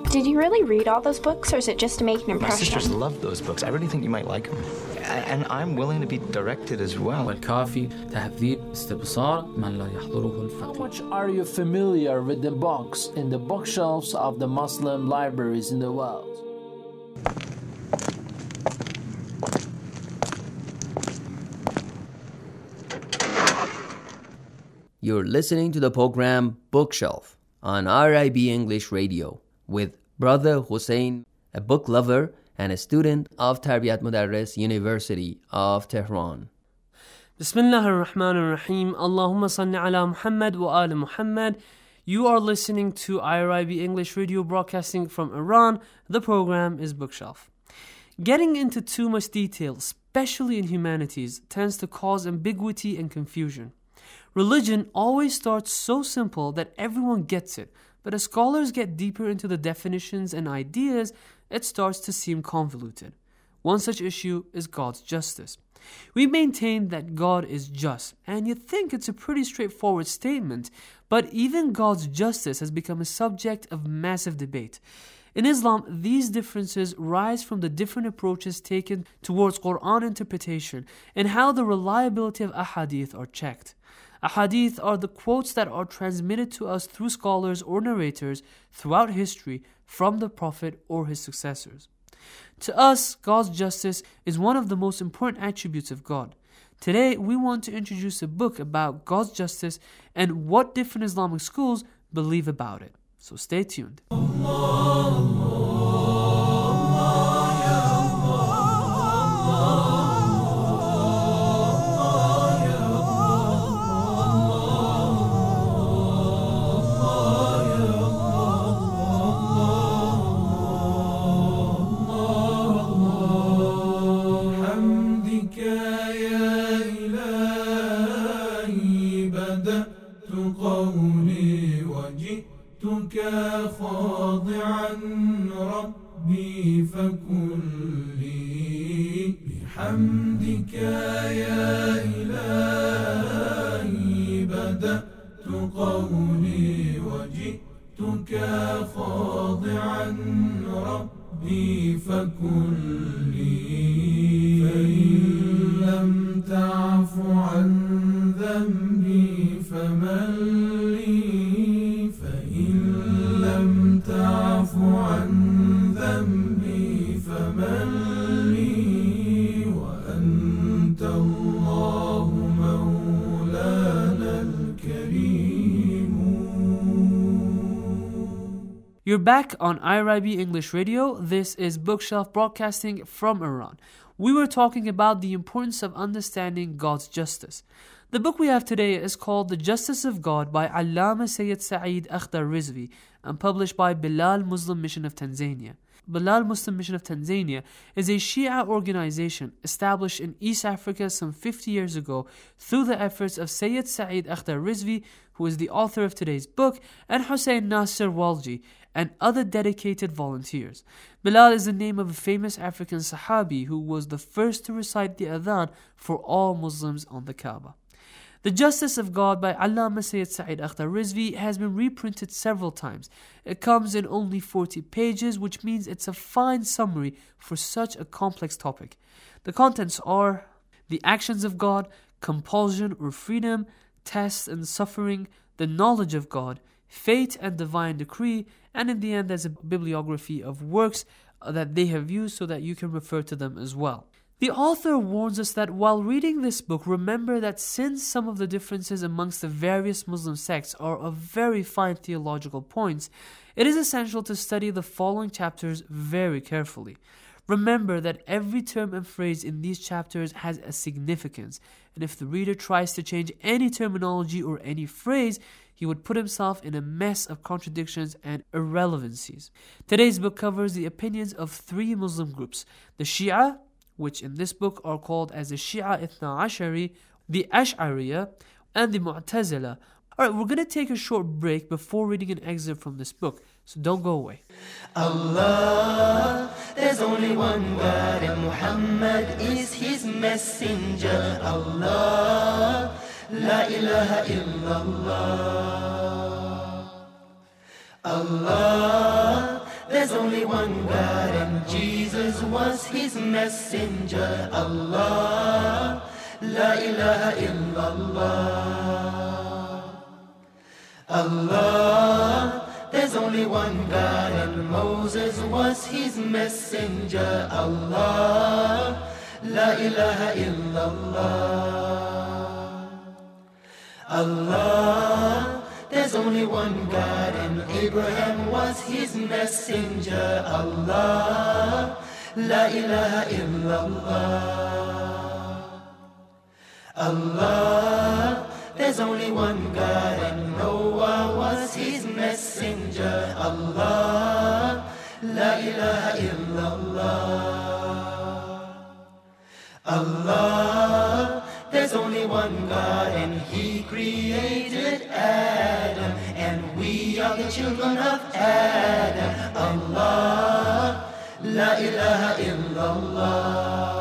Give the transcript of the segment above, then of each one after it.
Did you really read all those books, or is it just to make an impression? My sisters love those books. I really think you might like them. And I'm willing to be directed as well. والكافي تهذيب استبصار من لا يحضره How الفقيه. much are you familiar with the books in the bookshelves of the Muslim libraries in the world? You're listening to the program Bookshelf on RIB English Radio with Brother Hussein, a book lover and a student of Tarbiyat Mudarris University of Tehran. Bismillah ar-Rahman ar-Rahim. Allahumma salli ala Muhammad wa ala Muhammad. You are listening to IRIB English Radio broadcasting from Iran. The program is Bookshelf. Getting into too much detail, especially in humanities, tends to cause ambiguity and confusion. Religion always starts so simple that everyone gets it, but as scholars get deeper into the definitions and ideas, it starts to seem convoluted. One such issue is God's justice. We maintain that God is just, and you'd think it's a pretty straightforward statement, but even God's justice has become a subject of massive debate. In Islam, these differences rise from the different approaches taken towards Quran interpretation and how the reliability of ahadith are checked. Ahadith are the quotes that are transmitted to us through scholars or narrators throughout history from the Prophet or his successors. To us, God's justice is one of the most important attributes of God. Today, we want to introduce a book about God's justice and what different Islamic schools believe about it. So stay tuned. خاضعا ربي فكن لي بحمدك يا إلهي بدأت قولي وجئتك خاضعا ربي فكن لي فإن لم تعف عن ذنبي فمن لي لم تعف عن ذنبي فمن لي وأنت الله مولانا الكريم. You're back on IRIB English Radio. This is Bookshelf broadcasting from Iran. We were talking about the importance of understanding God's justice. The book we have today is called The Justice of God by Allama Sayyid Sa'id Akhtar Rizvi and published by Bilal Muslim Mission of Tanzania. Bilal Muslim Mission of Tanzania is a Shia organization established in East Africa some 50 years ago through the efforts of Sayyid Sa'id Akhtar Rizvi, who is the author of today's book, and Hussein Nasser Walji, and other dedicated volunteers. Bilal is the name of a famous African Sahabi who was the first to recite the Adhan for all Muslims on the Kaaba. The Justice of God by Allama Sayyid Sa'id Akhtar Rizvi has been reprinted several times. It comes in only 40 pages, which means it's a fine summary for such a complex topic. The contents are the actions of God, compulsion or freedom, tests and suffering, the knowledge of God, fate and divine decree, and in the end there's a bibliography of works that they have used so that you can refer to them as well. The author warns us that while reading this book, remember that since some of the differences amongst the various Muslim sects are of very fine theological points, it is essential to study the following chapters very carefully. Remember that every term and phrase in these chapters has a significance, and if the reader tries to change any terminology or any phrase, he would put himself in a mess of contradictions and irrelevancies. Today's book covers the opinions of three Muslim groups: the Shia, which in this book are called as the Shia Ithna Ashari, the Ash'ariyah, and the Mu'tazila. Alright, we're going to take a short break before reading an excerpt from this book, so don't go away. Allah, there's only one God and Muhammad is his messenger. Allah, la ilaha illallah. Allah, there's only one God and Jesus was his messenger. Allah, la ilaha illallah. Allah, there's only one God and Moses was his messenger. Allah, la ilaha illallah. Allah, there's only one God and Abraham was his messenger. Allah, la ilaha illallah. Allah, there's only one God and Noah was his messenger. Allah, la ilaha illallah. Allah, there's only one God and he created Adam and we are the children of Adam. Allah, la ilaha illallah.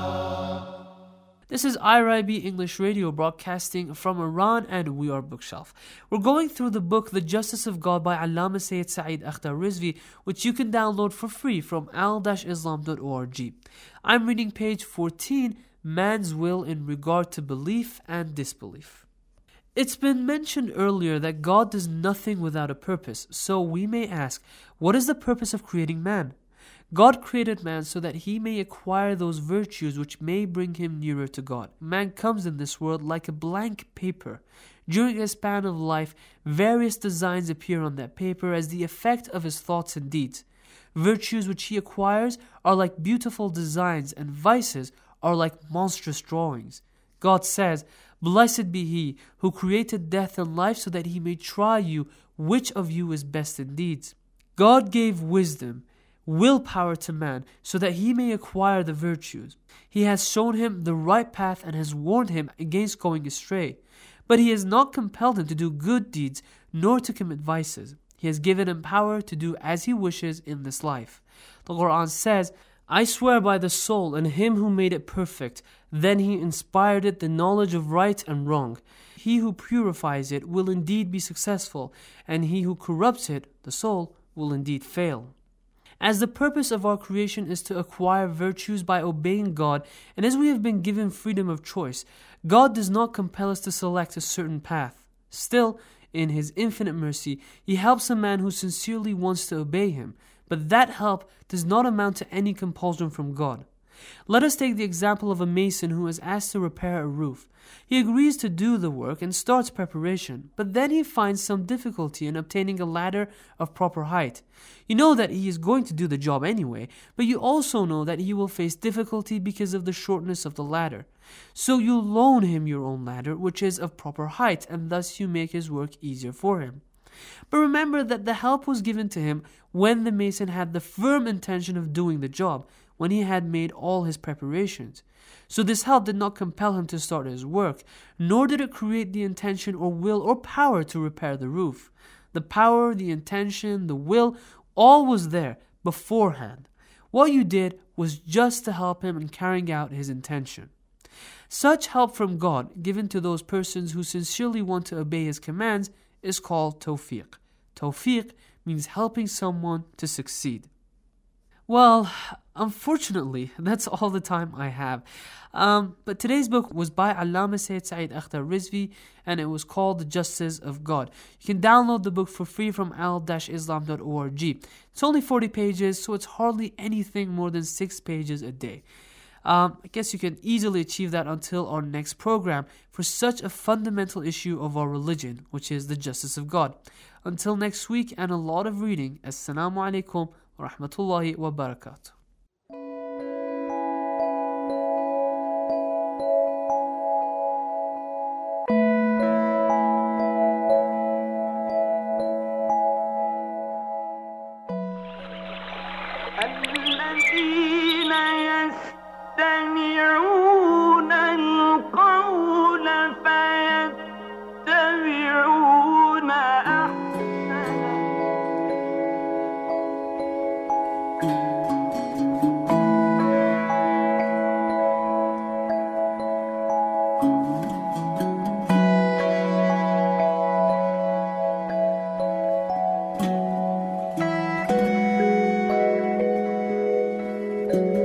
This is IRIB English Radio broadcasting from Iran and we are Bookshelf. We're going through the book The Justice of God by Allama Sayyid Sa'id Akhtar Rizvi, which you can download for free from al-islam.org. I'm reading page 14, Man's Will in Regard to Belief and Disbelief. It's been mentioned earlier that God does nothing without a purpose, so we may ask, what is the purpose of creating man? God created man so that he may acquire those virtues which may bring him nearer to God. Man comes in this world like a blank paper. During a span of life, various designs appear on that paper as the effect of his thoughts and deeds. Virtues which he acquires are like beautiful designs, and vices are like monstrous drawings. God says, "Blessed be he who created death and life so that he may try you which of you is best in deeds." God gave wisdom, willpower to man so that he may acquire the virtues. He has shown him the right path and has warned him against going astray. But he has not compelled him to do good deeds nor to commit vices. He has given him power to do as he wishes in this life. The Quran says, "I swear by the soul and him who made it perfect, then he inspired it the knowledge of right and wrong. He who purifies it will indeed be successful, and he who corrupts it, the soul, will indeed fail." As the purpose of our creation is to acquire virtues by obeying God, and as we have been given freedom of choice, God does not compel us to select a certain path. Still, in His infinite mercy, He helps a man who sincerely wants to obey Him, but that help does not amount to any compulsion from God. Let us take the example of a mason who is asked to repair a roof. He agrees to do the work and starts preparation, but then he finds some difficulty in obtaining a ladder of proper height. You know that he is going to do the job anyway, but you also know that he will face difficulty because of the shortness of the ladder. So you loan him your own ladder, which is of proper height, and thus you make his work easier for him. But remember that the help was given to him when the mason had the firm intention of doing the job, when he had made all his preparations. So this help did not compel him to start his work, nor did it create the intention or will or power to repair the roof. The power, the intention, the will, all was there beforehand. What you did was just to help him in carrying out his intention. Such help from God, given to those persons who sincerely want to obey His commands, is called tawfiq. Tawfiq means helping someone to succeed. Well, unfortunately, that's all the time I have. But today's book was by Allama Sayyid Sa'id Akhtar Rizvi, and it was called The Justice of God. You can download the book for free from al-islam.org. It's only 40 pages, so it's hardly anything more than 6 pages a day. I guess you can easily achieve that until our next program for such a fundamental issue of our religion, which is the justice of God. Until next week and a lot of reading. Assalamu alaikum wa rahmatullahi wa barakatuh. يستمعون القول فيتبعون أحسنه you.